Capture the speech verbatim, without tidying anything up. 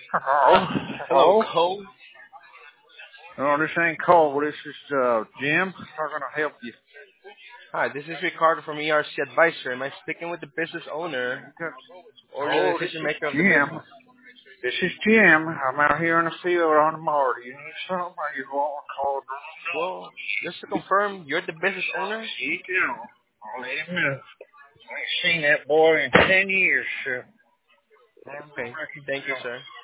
Hello. Hello, Hello. Cole. No, this ain't Cole. This is uh, Jim. How can I help you? Hi, this is Ricardo from E R C Advisor. Am I speaking with the business owner or the Oh, this decision is maker of the Jim. business? This is Jim. I'm out here in the field on the mower. Do you need something or you want to call the Well, just to confirm, you're the business owner? See you. I'll let him know. I ain't seen that boy in ten years, so. Okay, thank you, sir.